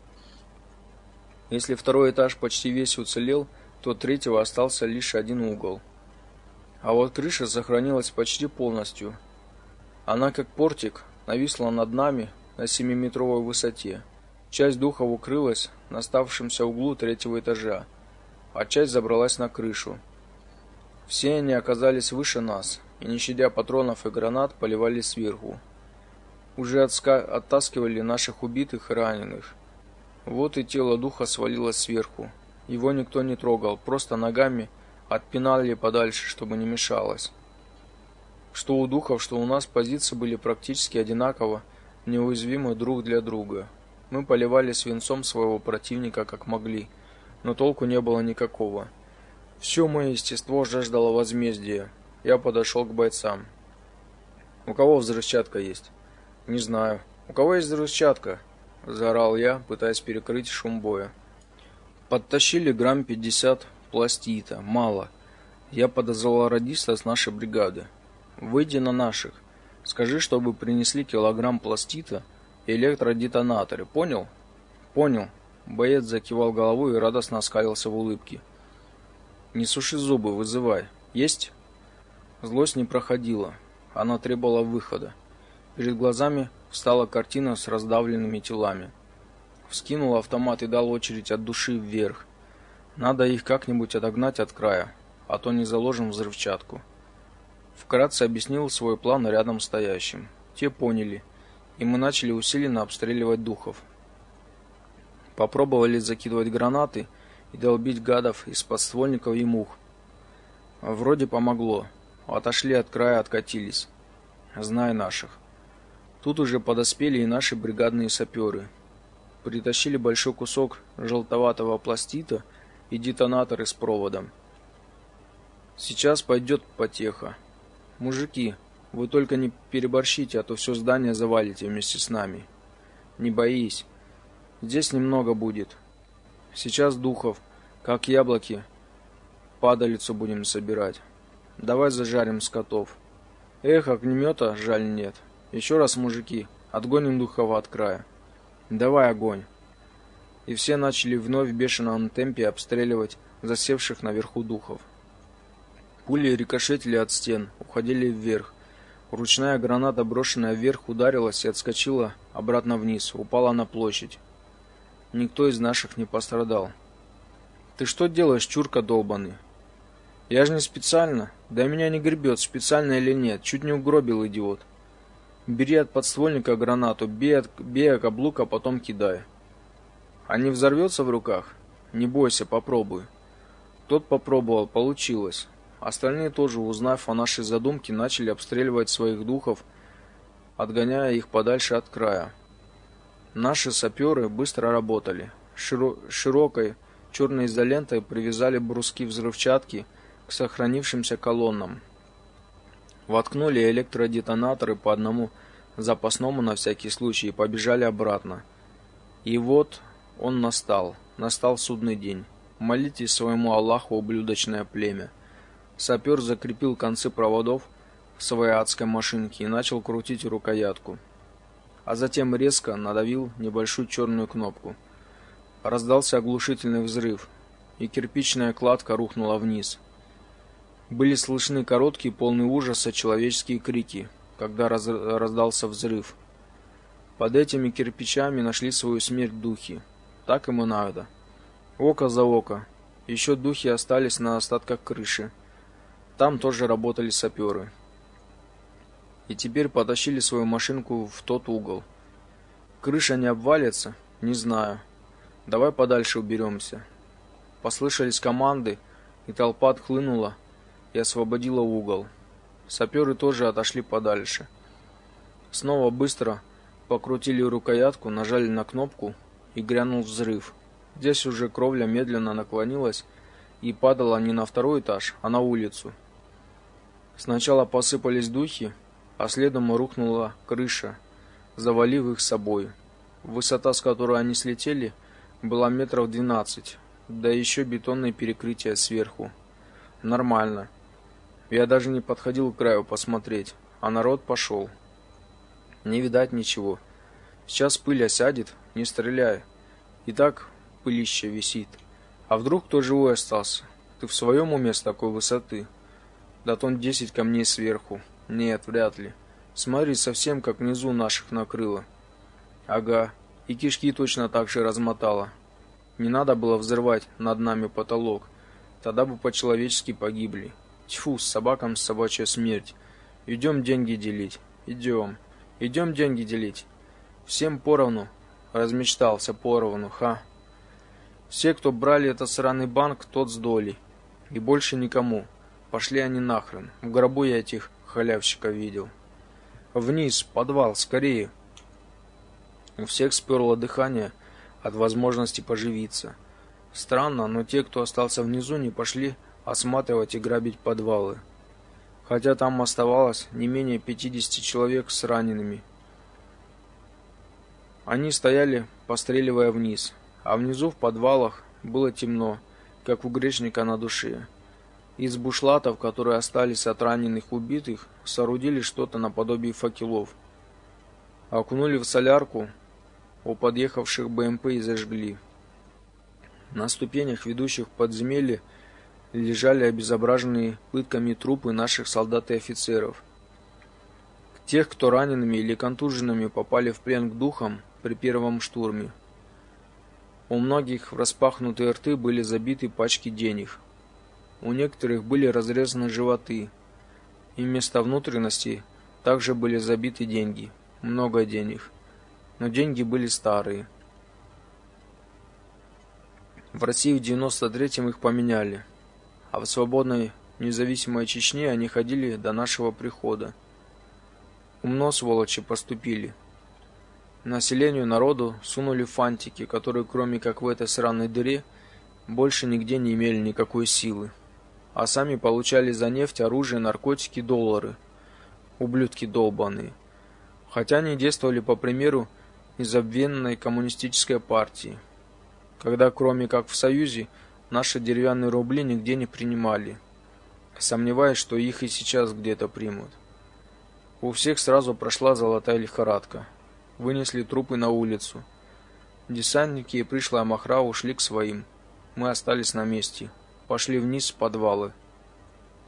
Если второй этаж почти весь уцелел, то от третьего остался лишь один угол. А вот крыша сохранилась почти полностью. Она, как портик, нависла над нами на семиметровой высоте. Часть духов укрылась на оставшемся углу третьего этажа, а часть забралась на крышу. Все они оказались выше нас, и, не щадя патронов и гранат, поливали сверху. Уже отска... оттаскивали наших убитых и раненых. Вот и тело духа свалилось сверху. Его никто не трогал, просто ногами отпинали подальше, чтобы не мешалось. Что у духов, что у нас позиции были практически одинаково неуязвимы друг для друга. Мы поливали свинцом своего противника как могли, но толку не было никакого. Все мое естество жаждало возмездия. Я подошел к бойцам. У кого взрывчатка есть? Не знаю. У кого есть взрывчатка? Заорал я, пытаясь перекрыть шум боя. Подтащили грамм пятьдесят пластита. Мало. Я подозвал радиста с нашей бригады. Выйди на наших. Скажи, чтобы принесли килограмм пластита и электродетонаторы. Понял? Понял. Боец закивал головой и радостно оскалился в улыбке. Не суши зубы, вызывай. Есть? Злость не проходила. Она требовала выхода. Перед глазами встала картина с раздавленными телами. Вскинул автомат и дал очередь от души вверх. Надо их как-нибудь отогнать от края, а то не заложим взрывчатку. Вкратце объяснил свой план рядом стоящим. Те поняли, и мы начали усиленно обстреливать духов. Попробовали закидывать гранаты и долбить гадов из подствольников и мух. Вроде помогло. Отошли от края, откатились. Знай наших. Тут уже подоспели и наши бригадные саперы. Притащили большой кусок желтоватого пластита и детонаторы с проводом. Сейчас пойдет потеха. Мужики, вы только не переборщите, а то все здание завалите вместе с нами. Не боись. Здесь немного будет. Сейчас духов, как яблоки, падалицу будем собирать. Давай зажарим скотов. Эх, огнемета жаль нет. Еще раз, мужики, отгоним духов от края. Давай огонь. И все начали вновь в бешеном темпе обстреливать засевших наверху духов. Пули рикошетили от стен, уходили вверх. Ручная граната, брошенная вверх, ударилась и отскочила обратно вниз, упала на площадь. Никто из наших не пострадал. «Ты что делаешь, чурка долбаный?» «Я же не специально. Да меня не гребет, специально или нет. Чуть не угробил, идиот. Бери от подствольника гранату, бей, от, бей о каблук, а потом кидай. А не взорвется в руках? Не бойся, попробуй». Тот попробовал, получилось. Остальные тоже, узнав о нашей задумке, начали обстреливать своих духов, отгоняя их подальше от края. Наши саперы быстро работали. Широ- широкой черной изолентой привязали бруски взрывчатки к сохранившимся колоннам. Воткнули электродетонаторы по одному запасному на всякий случай и побежали обратно. И вот он настал. Настал судный день. Молитесь своему Аллаху, ублюдочное племя. Сапер закрепил концы проводов в своей адской машинке и начал крутить рукоятку. А затем резко надавил небольшую черную кнопку. Раздался оглушительный взрыв, и кирпичная кладка рухнула вниз. Были слышны короткие, полные ужаса человеческие крики, когда раз... раздался взрыв. Под этими кирпичами нашли свою смерть духи. Так им и надо. Око за око. Еще духи остались на остатках крыши. Там тоже работали саперы. И теперь потащили свою машинку в тот угол. Крыша не обвалится? Не знаю. Давай подальше уберемся. Послышались команды, и толпа отхлынула и освободила угол. Саперы тоже отошли подальше. Снова быстро покрутили рукоятку, нажали на кнопку, и грянул взрыв. Здесь уже кровля медленно наклонилась и падала не на второй этаж, а на улицу. Сначала посыпались духи, а следом рухнула крыша, завалив их собой. Высота, с которой они слетели, была метров двенадцать, да еще бетонное перекрытие сверху. Нормально. Я даже не подходил к краю посмотреть, а народ пошел. Не видать ничего. Сейчас пыль осядет, не стреляй. И так пылище висит. А вдруг кто живой остался? Ты в своем уме с такой высоты? Да тон десять камней сверху. Нет, вряд ли. Смотри, совсем как внизу наших накрыло. Ага, и кишки точно так же размотало. Не надо было взрывать над нами потолок. Тогда бы по-человечески погибли. Тьфу, с собакам собачья смерть. Идем деньги делить. Идем. Идем деньги делить. Всем поровну. Размечтался поровну, ха. Все, кто брали этот сраный банк, тот с долей. И больше никому. Пошли они нахрен. В гробу я этих халявщиков видел. Вниз, подвал, скорее. У всех сперло дыхание от возможности поживиться. Странно, но те, кто остался внизу, не пошли осматривать и грабить подвалы. Хотя там оставалось не менее пятидесяти человек с ранеными. Они стояли, постреливая вниз, а внизу в подвалах было темно, как у грешника на душе. Из бушлатов, которые остались от раненых убитых, соорудили что-то наподобие факелов. Окунули в солярку у подъехавших БМП и зажгли. На ступенях, ведущих в подземелье, лежали обезображенные пытками трупы наших солдат и офицеров. Тех, кто ранеными или контуженными попали в плен к духам при первом штурме. У многих в распахнутые рты были забиты пачки денег. У некоторых были разрезаны животы, и вместо внутренностей также были забиты деньги, много денег. Но деньги были старые. В России в девяносто третьем их поменяли, а в свободной независимой Чечне они ходили до нашего прихода. Умно, сволочи, поступили. Населению, народу сунули фантики, которые, кроме как в этой сраной дыре, больше нигде не имели никакой силы. А сами получали за нефть, оружие, наркотики, доллары. Ублюдки долбаные. Хотя они действовали по примеру незабвенной коммунистической партии, когда, кроме как в Союзе, наши деревянные рубли нигде не принимали, сомневаясь, что их и сейчас где-то примут. У всех сразу прошла золотая лихорадка. Вынесли трупы на улицу. Десантники и пришлая махра ушли к своим. Мы остались на месте. Пошли вниз в подвалы.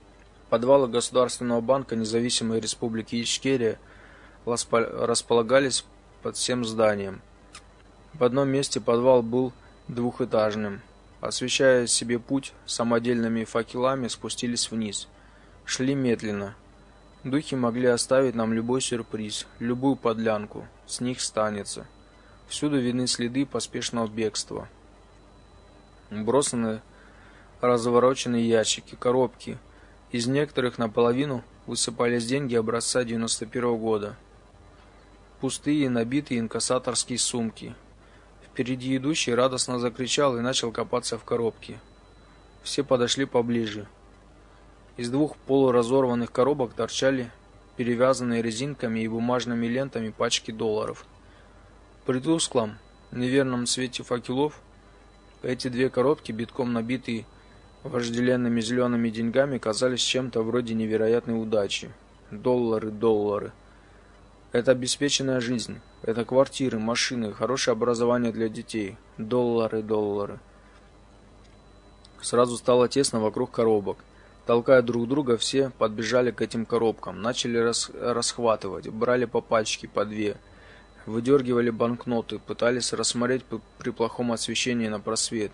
Подвалы Государственного банка Независимой Республики Ичкерия располагались под всем зданием. В одном месте подвал был двухэтажным. Освещая себе путь самодельными факелами, спустились вниз. Шли медленно. Духи могли оставить нам любой сюрприз, любую подлянку. С них станется. Всюду видны следы поспешного бегства. Брошены развороченные ящики, коробки. Из некоторых наполовину высыпались деньги образца девяносто первого года. Пустые, набитые инкассаторские сумки. Впереди идущий радостно закричал и начал копаться в коробке. Все подошли поближе. Из двух полуразорванных коробок торчали перевязанные резинками и бумажными лентами пачки долларов. При тусклом, неверном свете факелов эти две коробки, битком набитые вожделенными зелеными деньгами, казались чем-то вроде невероятной удачи. Доллары, доллары. Это обеспеченная жизнь. Это квартиры, машины, хорошее образование для детей. Доллары, доллары. Сразу стало тесно вокруг коробок. Толкая друг друга, все подбежали к этим коробкам, начали рас расхватывать, брали по пачке, по две, выдергивали банкноты, пытались рассмотреть при плохом освещении на просвет.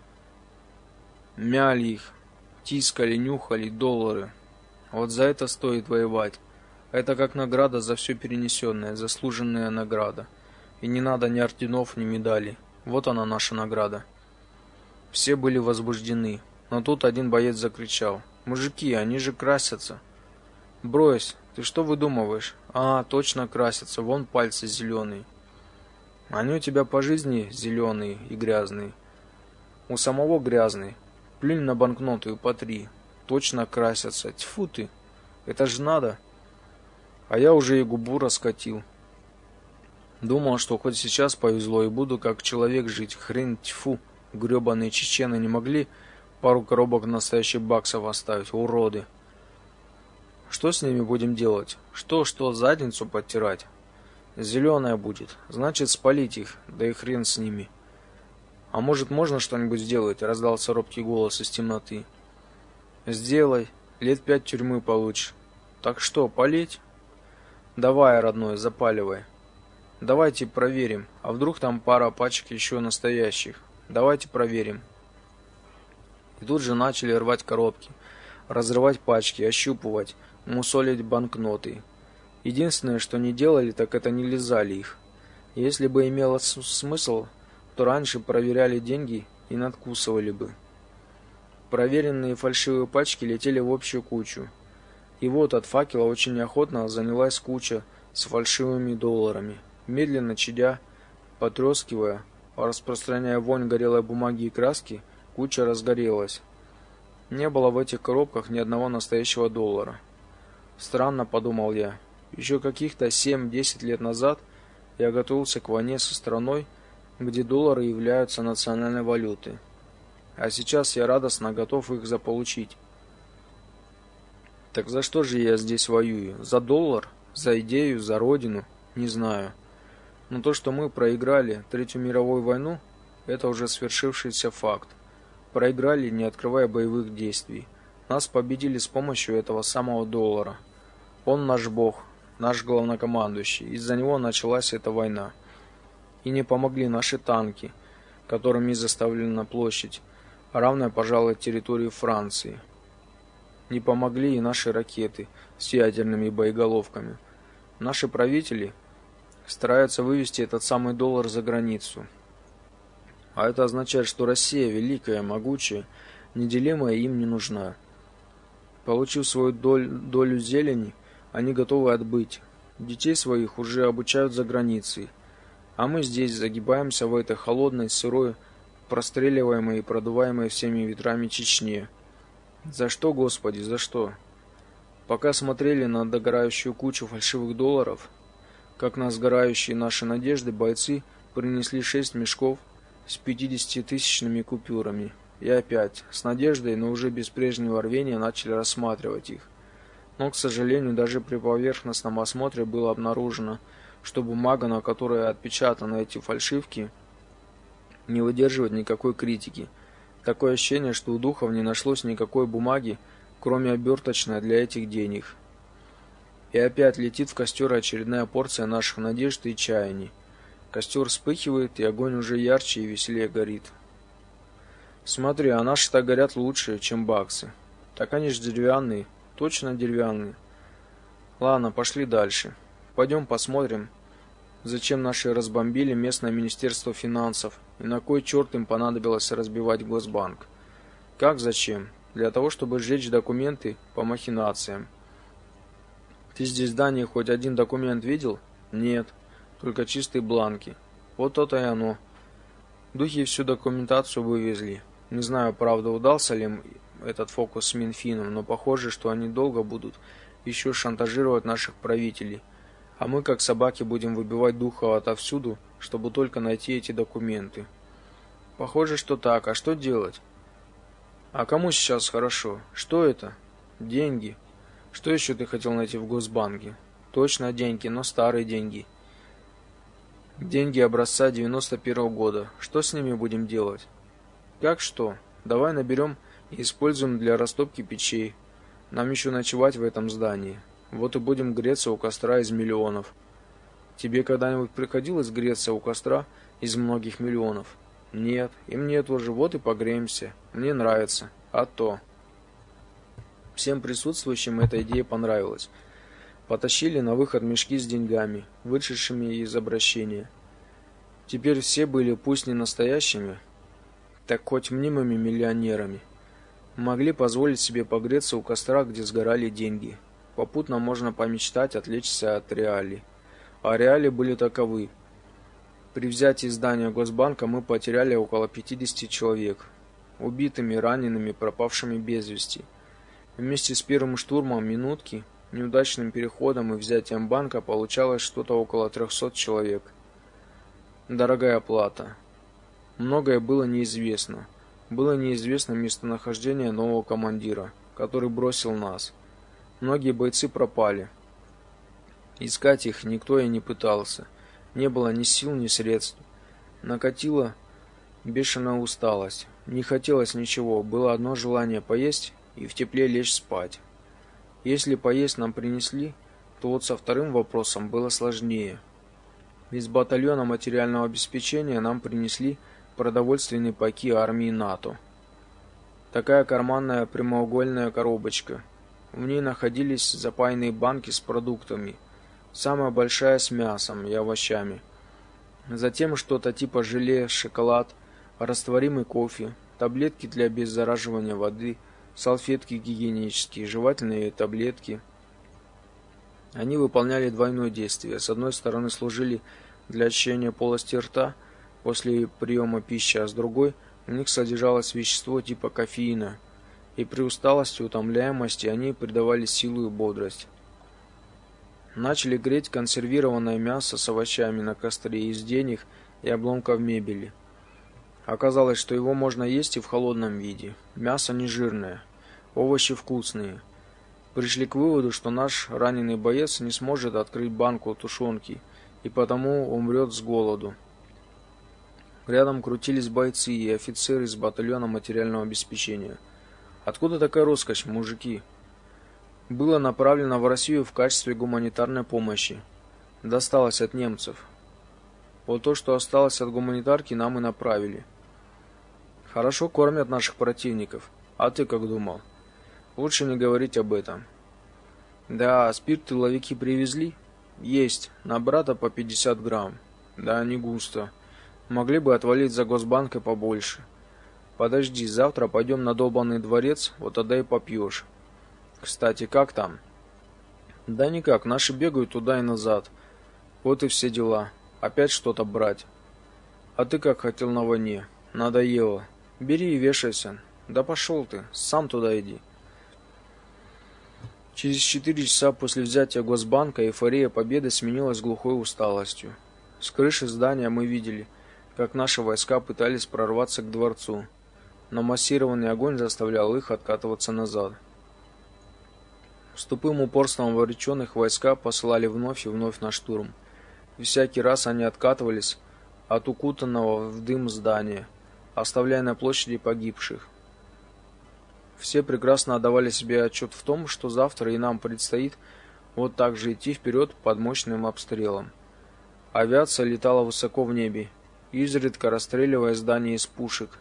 Мяли их, тискали, нюхали доллары. Вот за это стоит воевать. Это как награда за все перенесенное, заслуженная награда. И не надо ни орденов, ни медалей. Вот она, наша награда. Все были возбуждены, но тут один боец закричал: «Мужики, они же красятся!» «Брось, ты что выдумываешь?» «А, точно красятся, вон пальцы зеленые». «Они у тебя по жизни зеленые и грязные». «У самого грязный. Плюнь на банкноту и потри. Точно красятся. Тьфу ты! Это же надо!» А я уже и губу раскатил. Думал, что хоть сейчас повезло и буду как человек жить. Хрен, тьфу! Гребаные чечены не могли пару коробок настоящих баксов оставить, уроды. Что с ними будем делать? Что, что, задницу подтирать? Зеленая будет, значит спалить их, да и хрен с ними. А может, можно что-нибудь сделать? Раздался робкий голос из темноты. Сделай, лет пять тюрьмы получишь. Так что, палить? Давай, родной, запаливай. Давайте проверим, а вдруг там пара пачек еще настоящих. Давайте проверим. И тут же начали рвать коробки, разрывать пачки, ощупывать, мусолить банкноты. Единственное, что не делали, так это не лизали их. Если бы имело смысл, то раньше проверяли деньги и надкусывали бы. Проверенные фальшивые пачки летели в общую кучу. И вот от факела очень неохотно занялась куча с фальшивыми долларами. Медленно чадя, потрескивая, распространяя вонь горелой бумаги и краски, куча разгорелась. Не было в этих коробках ни одного настоящего доллара. Странно, подумал я. Еще каких-то семь-десять лет назад я готовился к войне со страной, где доллары являются национальной валютой. А сейчас я радостно готов их заполучить. Так за что же я здесь воюю? За доллар? За идею? За родину? Не знаю. Но то, что мы проиграли Третью мировую войну, это уже свершившийся факт. Проиграли, не открывая боевых действий. Нас победили с помощью этого самого доллара. Он наш бог, наш главнокомандующий. Из-за него началась эта война. И не помогли наши танки, которыми заставлена площадь, равная, пожалуй, территории Франции. Не помогли и наши ракеты с ядерными боеголовками. Наши правители стараются вывести этот самый доллар за границу. А это означает, что Россия, великая, могучая, неделимая, им не нужна. Получив свою доль, долю зелени, они готовы отбыть. Детей своих уже обучают за границей. А мы здесь загибаемся в этой холодной, сырой, простреливаемой и продуваемой всеми ветрами Чечне. За что, Господи, за что? Пока смотрели на догорающую кучу фальшивых долларов, как на сгорающие наши надежды, бойцы принесли шесть мешков с пятидесятитысячными купюрами. И опять, с надеждой, но уже без прежнего рвения, начали рассматривать их. Но, к сожалению, даже при поверхностном осмотре было обнаружено, что бумага, на которой отпечатаны эти фальшивки, не выдерживает никакой критики. Такое ощущение, что у духов не нашлось никакой бумаги, кроме оберточной для этих денег. И опять летит в костер очередная порция наших надежд и чаяний. Костер вспыхивает, и огонь уже ярче и веселее горит. Смотри, а наши-то горят лучше, чем баксы. Так они же деревянные, точно деревянные. Ладно, пошли дальше. Пойдем посмотрим, зачем наши разбомбили местное министерство финансов и на кой черт им понадобилось разбивать Госбанк. Как зачем? Для того, чтобы сжечь документы по махинациям. Ты здесь в здании хоть один документ видел? Нет, только чистые бланки. Вот то-то и оно. Духи всю документацию вывезли. Не знаю, правда, удался ли им этот фокус с Минфином, но похоже, что они долго будут еще шантажировать наших правителей. А мы, как собаки, будем выбивать духов отовсюду, чтобы только найти эти документы. Похоже, что так. А что делать? А кому сейчас хорошо? Что это? Деньги. Что еще ты хотел найти в Госбанке? Точно деньги, но старые деньги. Деньги образца девяносто первого года. Что с ними будем делать? Как что? Давай наберем и используем для растопки печей. Нам еще ночевать в этом здании. Вот и будем греться у костра из миллионов. Тебе когда-нибудь приходилось греться у костра из многих миллионов? Нет, и мне тоже. Вот и погреемся. Мне нравится. А то. Всем присутствующим эта идея понравилась. Потащили на выход мешки с деньгами, вышедшими из обращения. Теперь все были, пусть не настоящими, так хоть мнимыми миллионерами. Могли позволить себе погреться у костра, где сгорали деньги. Попутно можно помечтать отвлечься от реалий. А реалии были таковы. При взятии здания Госбанка мы потеряли около пятидесяти человек. Убитыми, ранеными, пропавшими без вести. Вместе с первым штурмом минутки, неудачным переходом и взятием банка получалось что-то около трехсот человек. Дорогая плата. Многое было неизвестно. Было неизвестно местонахождение нового командира, который бросил нас. Многие бойцы пропали. Искать их никто и не пытался. Не было ни сил, ни средств. Накатила бешеная усталость. Не хотелось ничего, было одно желание поесть и в тепле лечь спать. Если поесть нам принесли, то вот со вторым вопросом было сложнее. Из батальона материального обеспечения нам принесли продовольственные пайки армии НАТО. Такая карманная прямоугольная коробочка. В ней находились запаянные банки с продуктами, самая большая с мясом и овощами. Затем что-то типа желе, шоколад, растворимый кофе, таблетки для обеззараживания воды, салфетки гигиенические, жевательные таблетки. Они выполняли двойное действие. С одной стороны служили для очищения полости рта после приема пищи, а с другой в них содержалось вещество типа кофеина, и при усталости и утомляемости они придавали силу и бодрость. Начали греть консервированное мясо с овощами на костре из денег и обломков мебели. Оказалось, что его можно есть и в холодном виде. Мясо не жирное, овощи вкусные. Пришли к выводу, что наш раненый боец не сможет открыть банку тушенки, и потому умрет с голоду. Рядом крутились бойцы и офицеры из батальона материального обеспечения. Откуда такая роскошь, мужики? Было направлено в Россию в качестве гуманитарной помощи. Досталось от немцев. Вот то, что осталось от гуманитарки, нам и направили. Хорошо кормят наших противников. А ты как думал? Лучше не говорить об этом. Да, спирт тыловики привезли? Есть. На брата по пятьдесят грамм. Да, не густо. Могли бы отвалить за Госбанк и побольше. Подожди, завтра пойдем на долбанный дворец, вот тогда и попьешь. Кстати, как там? Да никак, наши бегают туда и назад. Вот и все дела. Опять что-то брать. А ты как хотел на войне? Надоело. Бери и вешайся. Да пошел ты, сам туда иди. Через четыре часа после взятия Госбанка эйфория победы сменилась глухой усталостью. С крыши здания мы видели, как наши войска пытались прорваться к дворцу, но массированный огонь заставлял их откатываться назад. С тупым упорством вооруженных войска посылали вновь и вновь на штурм. И всякий раз они откатывались от укутанного в дым здания, оставляя на площади погибших. Все прекрасно отдавали себе отчет в том, что завтра и нам предстоит вот так же идти вперед под мощным обстрелом. Авиация летала высоко в небе, изредка расстреливая здания из пушек.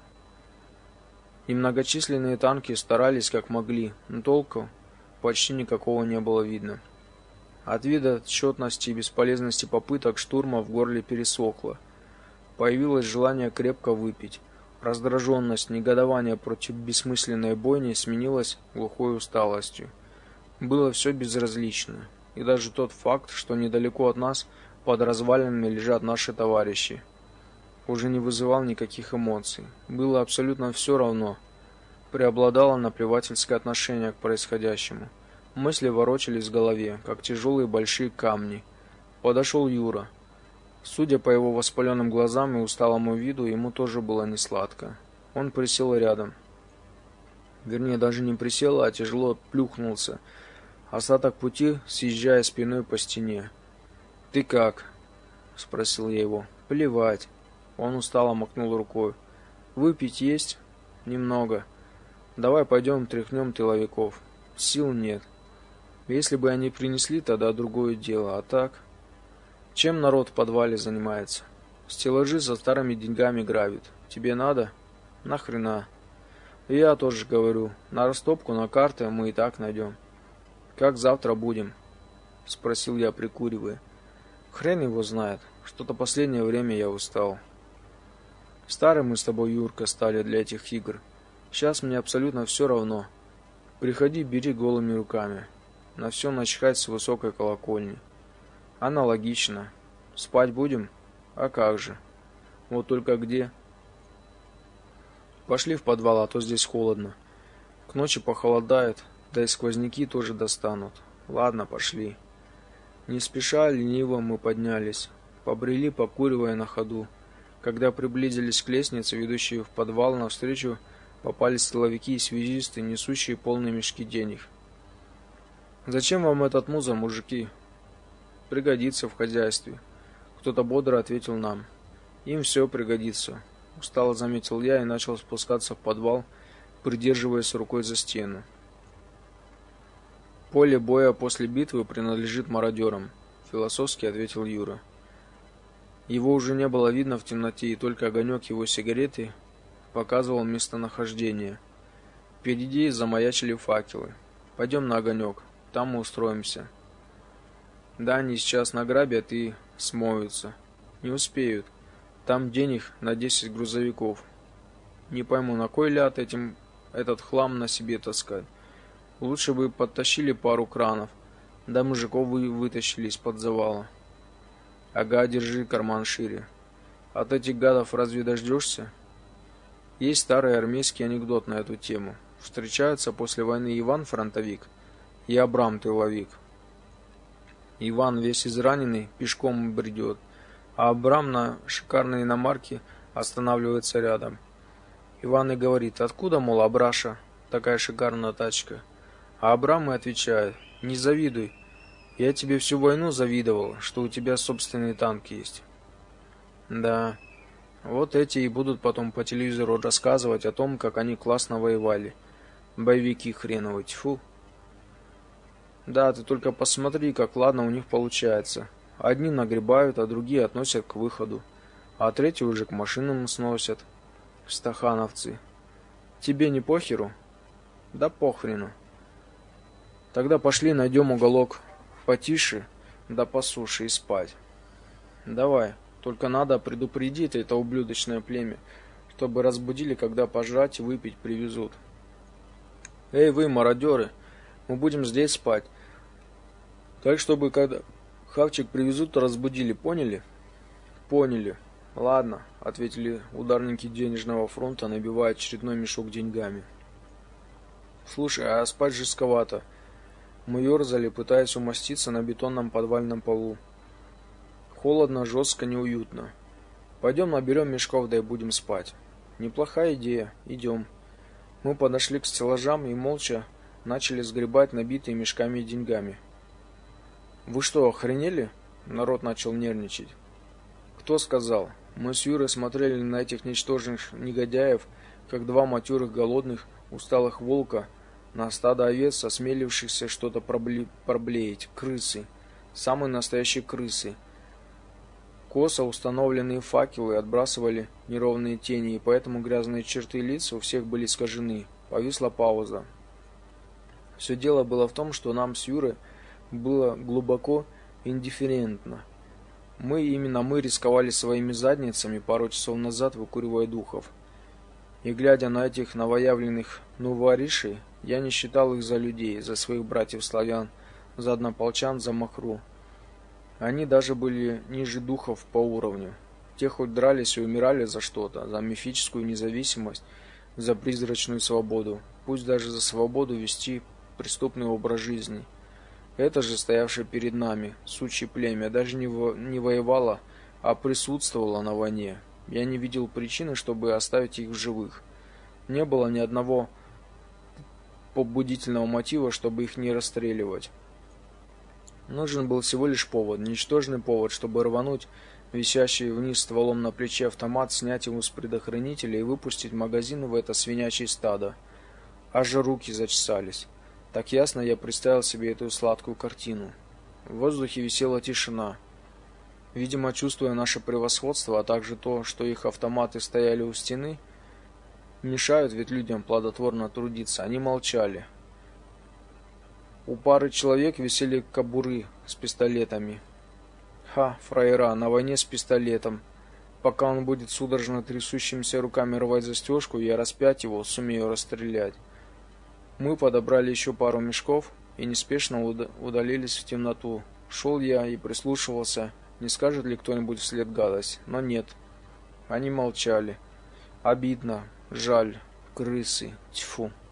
И многочисленные танки старались как могли, но толку почти никакого не было видно. От вида тщетности и бесполезности попыток штурма в горле пересохло. Появилось желание крепко выпить. Раздраженность, негодование против бессмысленной бойни сменилось глухой усталостью. Было все безразлично, и даже тот факт, что недалеко от нас под развалинами лежат наши товарищи, уже не вызывал никаких эмоций. Было абсолютно все равно. Преобладало наплевательское отношение к происходящему. Мысли ворочались в голове, как тяжелые большие камни. Подошел Юра. Судя по его воспаленным глазам и усталому виду, ему тоже было несладко. Он присел рядом. Вернее, даже не присел, а тяжело плюхнулся, остаток пути съезжая спиной по стене. «Ты как?» — спросил я его. «Плевать». Он устало махнул рукой. «Выпить есть?» «Немного. Давай пойдем тряхнем тыловиков. Сил нет. Если бы они принесли, тогда другое дело, а так...» Чем народ в подвале занимается? Стеллажи со старыми деньгами грабит. Тебе надо? Нахрена? Я тоже говорю, на растопку, на карты мы и так найдем. Как завтра будем? Спросил я, прикуривая. Хрен его знает. Что-то последнее время я устал. Старый мы с тобой, Юрка, стали для этих игр. Сейчас мне абсолютно все равно. Приходи, бери голыми руками. На все начхать с высокой колокольни. Аналогично. Спать будем? А как же? Вот только где? Пошли в подвал, а то здесь холодно. К ночи похолодает, да и сквозняки тоже достанут. Ладно, пошли. Не спеша, лениво мы поднялись, побрели, покуривая на ходу. Когда приблизились к лестнице, ведущей в подвал, навстречу попались тыловики и связисты, несущие полные мешки денег. «Зачем вам этот муза, мужики?» «Пригодится в хозяйстве», — кто-то бодро ответил нам. «Им все пригодится», — устало заметил я и начал спускаться в подвал, придерживаясь рукой за стену. «Поле боя после битвы принадлежит мародерам», — философски ответил Юра. Его уже не было видно в темноте, и только огонек его сигареты показывал местонахождение. Впереди замаячили факелы. «Пойдем на огонек, там мы устроимся». Да, они сейчас награбят и смоются. Не успеют. Там денег на десять грузовиков. Не пойму, на кой ляд этим этот хлам на себе таскать. Лучше бы подтащили пару кранов, да мужиков вы вытащили из-под завала. Ага, держи карман шире. От этих гадов разве дождешься? Есть старый армейский анекдот на эту тему. Встречаются после войны Иван фронтовик и Абрам тыловик. Иван весь израненный пешком бредет, а Абрам на шикарной иномарке останавливается рядом. Иван и говорит: «Откуда, мол, Абраша, такая шикарная тачка?» А Абрам и отвечает: «Не завидуй, я тебе всю войну завидовал, что у тебя собственный танк есть». Да, вот эти и будут потом по телевизору рассказывать о том, как они классно воевали. Боевики хреновые, тьфу. Да, ты только посмотри, как ладно у них получается. Одни нагребают, а другие относят к выходу, а третьи уже к машинам сносят. Стахановцы. Тебе не похеру? Да похрену. Тогда пошли найдем уголок потише, да посуше и спать. Давай, только надо предупредить это ублюдочное племя, чтобы разбудили, когда пожрать и выпить привезут. Эй вы, мародеры, мы будем здесь спать. Так, чтобы когда хавчик привезут, то разбудили, поняли? Поняли. Ладно, ответили ударники денежного фронта, набивая очередной мешок деньгами. Слушай, а спать жестковато. Мы ерзали, пытаясь умоститься на бетонном подвальном полу. Холодно, жестко, неуютно. Пойдем наберем мешков, да и будем спать. Неплохая идея. Идем. Мы подошли к стеллажам и молча начали сгребать набитые мешками и деньгами. Вы что, охренели? Народ начал нервничать. Кто сказал? Мы с Юрой смотрели на этих ничтожных негодяев как два матерых голодных, усталых волка на стадо овец, осмелившихся что-то пробле... проблеять. Крысы. Самые настоящие крысы. Косо установленные факелы отбрасывали неровные тени, и поэтому грязные черты лиц у всех были искажены. Повисла пауза. Все дело было в том, что нам с Юрой было глубоко индифферентно. Мы, именно мы, рисковали своими задницами пару часов назад, выкуривая духов. И глядя на этих новоявленных новоришей, я не считал их за людей, за своих братьев-славян, за однополчан, за махру. Они даже были ниже духов по уровню. Те хоть дрались и умирали за что-то, за мифическую независимость, за призрачную свободу, пусть даже за свободу вести преступный образ жизни. Это же, стоявшее перед нами, сучье племя, даже не, во... не воевало, а присутствовало на войне. Я не видел причины, чтобы оставить их в живых. Не было ни одного побудительного мотива, чтобы их не расстреливать. Нужен был всего лишь повод, ничтожный повод, чтобы рвануть висящий вниз стволом на плече автомат, снять его с предохранителя и выпустить магазин в это свинячье стадо. Аж руки зачесались. Так ясно я представил себе эту сладкую картину. В воздухе висела тишина. Видимо, чувствуя наше превосходство, а также то, что их автоматы стояли у стены, мешают ведь людям плодотворно трудиться, они молчали. У пары человек висели кобуры с пистолетами. Ха, фраера, на войне с пистолетом. Пока он будет судорожно трясущимися руками рвать застежку, я распять его сумею расстрелять. Мы подобрали еще пару мешков и неспешно удалились в темноту. Шел я и прислушивался, не скажет ли кто-нибудь вслед гадость, но нет. Они молчали. Обидно, жаль, крысы, тьфу.